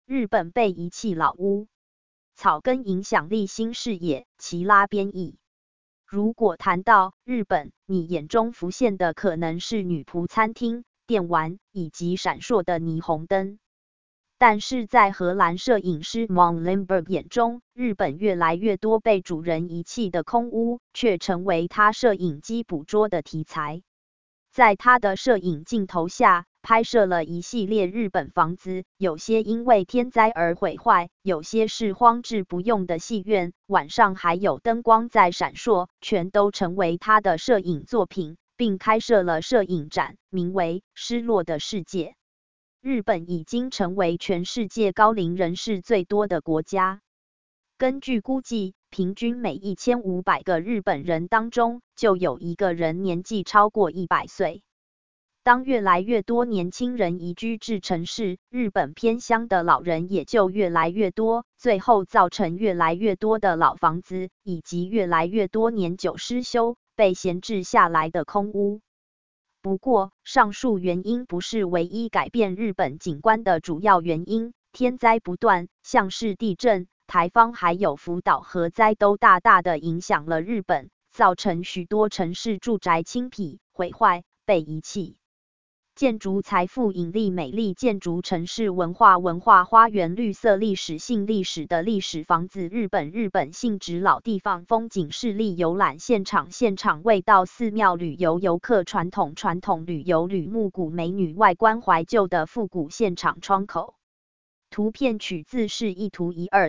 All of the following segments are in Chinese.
日本被遗弃老屋，草根影响力新视野，齐拉编译。如果谈到日本，你眼中浮现的可能是女仆餐厅、电玩以及闪烁的霓虹灯。但是在荷兰摄影师 Mon Limburg 眼中，日本越来越多被主人遗弃的空屋，却成为他摄影机捕捉的题材。在他的摄影镜头下，拍摄了一系列日本房子，有些因为天灾而毁坏，有些是荒置不用的戏院，晚上还有灯光在闪烁，全都成为他的摄影作品，并开设了摄影展，名为《失落的世界》。日本已经成为全世界高龄人士最多的国家。根据估计，平均每1500个日本人当中，就有一个人年纪超过100岁。当越来越多年轻人移居至城市，日本偏乡的老人也就越来越多，最后造成越来越多的老房子，以及越来越多年久失修、被闲置下来的空屋。不过，上述原因不是唯一改变日本景观的主要原因，天灾不断，像是地震、台风还有福岛核灾都大大的影响了日本，造成许多城市住宅倾圮、毁坏、被遗弃。建筑财富引力美丽建筑城市文化花园绿色历史性历史的历史房子日本性质老地方风景势力游览现场味道寺庙旅游游客传统旅游吕木古美女外观怀旧的复古现场窗口。图片取自示意图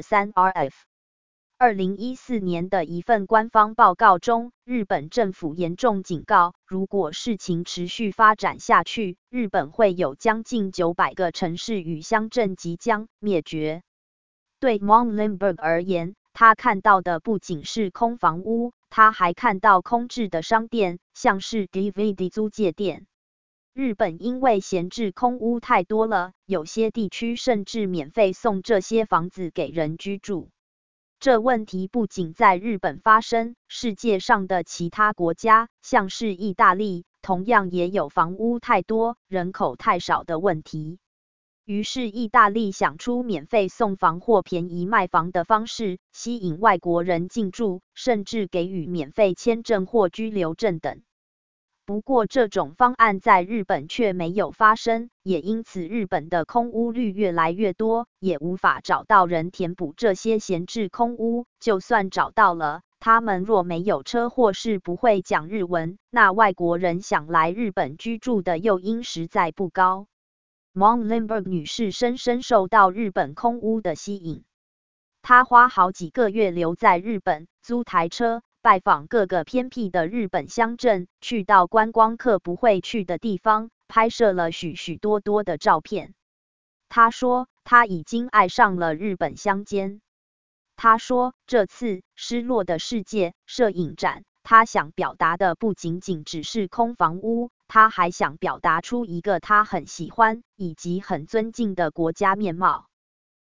123RF。2014年的一份官方报告中，日本政府严重警告，如果事情持续发展下去，日本会有将近900个城市与乡镇即将灭绝。对 Mon Limburg 而言，他看到的不仅是空房屋，他还看到空置的商店，像是 DVD 租借店。日本因为闲置空屋太多了，有些地区甚至免费送这些房子给人居住。这问题不仅在日本发生，世界上的其他国家，像是意大利，同样也有房屋太多、人口太少的问题。于是意大利想出免费送房或便宜卖房的方式，吸引外国人进驻，甚至给予免费签证或居留证等。不过这种方案在日本却没有发生，也因此日本的空屋率越来越多，也无法找到人填补这些闲置空屋，就算找到了，他们若没有车或是不会讲日文，那外国人想来日本居住的诱因实在不高。Mon Limburg 女士深深受到日本空屋的吸引，她花好几个月留在日本，租台车，拜访各个偏僻的日本乡镇，去到观光客不会去的地方，拍摄了许多的照片。他说，他已经爱上了日本乡间。他说，这次失落的世界摄影展，他想表达的不仅仅只是空房屋，他还想表达出一个他很喜欢以及很尊敬的国家面貌。